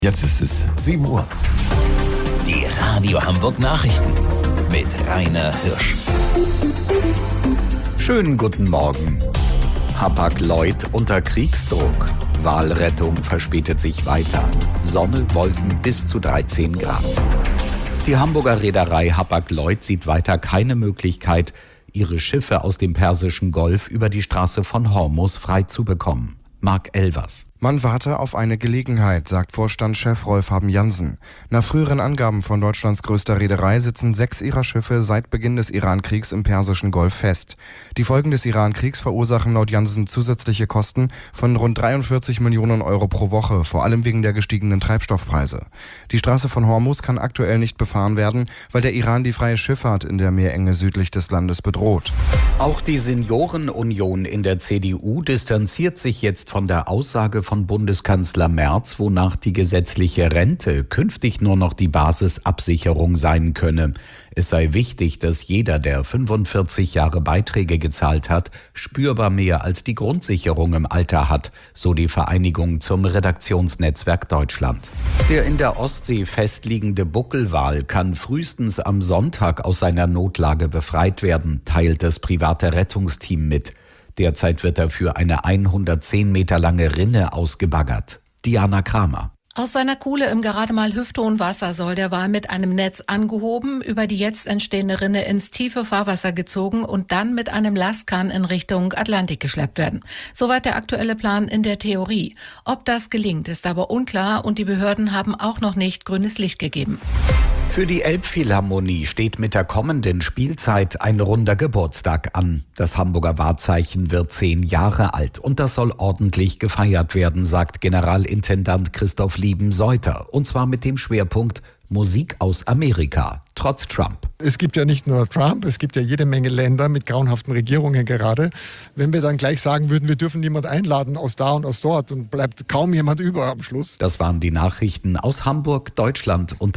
Jetzt ist es 7 Uhr. Die Radio Hamburg Nachrichten mit Rainer Hirsch. Schönen guten Morgen. Hapag-Lloyd unter Kriegsdruck. Walrettung verspätet sich weiter. Sonne, Wolken bis zu 13 Grad. Die Hamburger Reederei Hapag-Lloyd sieht weiter keine Möglichkeit, ihre Schiffe aus dem Persischen Golf über die Straße von Hormuz frei zu bekommen. Mark Elvers. Man warte auf eine Gelegenheit, sagt Vorstandschef Rolf Haben-Jansen. Nach früheren Angaben von Deutschlands größter Reederei sitzen 6 ihrer Schiffe seit Beginn des Iran-Kriegs im Persischen Golf fest. Die Folgen des Iran-Kriegs verursachen laut Jansen zusätzliche Kosten von rund 43 Millionen Euro pro Woche, vor allem wegen der gestiegenen Treibstoffpreise. Die Straße von Hormuz kann aktuell nicht befahren werden, weil der Iran die freie Schifffahrt in der Meerenge südlich des Landes bedroht. Auch die Seniorenunion in der CDU distanziert sich jetzt von der Aussage von Bundeskanzler Merz, wonach die gesetzliche Rente künftig nur noch die Basisabsicherung sein könne. Es sei wichtig, dass jeder, der 45 Jahre Beiträge gezahlt hat, spürbar mehr als die Grundsicherung im Alter hat, so die Vereinigung zum Redaktionsnetzwerk Deutschland. Der in der Ostsee festliegende Buckelwal kann frühestens am Sonntag aus seiner Notlage befreit werden, teilt das private Rettungsteam mit. Derzeit wird er für eine 110 Meter lange Rinne ausgebaggert. Diana Kramer. Aus seiner Kuhle im gerade mal hüfthohen Wasser soll der Wal mit einem Netz angehoben, über die jetzt entstehende Rinne ins tiefe Fahrwasser gezogen und dann mit einem Lastkahn in Richtung Atlantik geschleppt werden. Soweit der aktuelle Plan in der Theorie. Ob das gelingt, ist aber unklar und die Behörden haben auch noch nicht grünes Licht gegeben. Für die Elbphilharmonie steht mit der kommenden Spielzeit ein runder Geburtstag an. Das Hamburger Wahrzeichen wird 10 Jahre alt und das soll ordentlich gefeiert werden, sagt Generalintendant Christoph Lieben-Seuter. Und zwar mit dem Schwerpunkt Musik aus Amerika, trotz Trump. Es gibt ja nicht nur Trump, es gibt ja jede Menge Länder mit grauenhaften Regierungen gerade. Wenn wir dann gleich sagen würden, wir dürfen niemand einladen aus da und aus dort, dann bleibt kaum jemand über am Schluss. Das waren die Nachrichten aus Hamburg, Deutschland und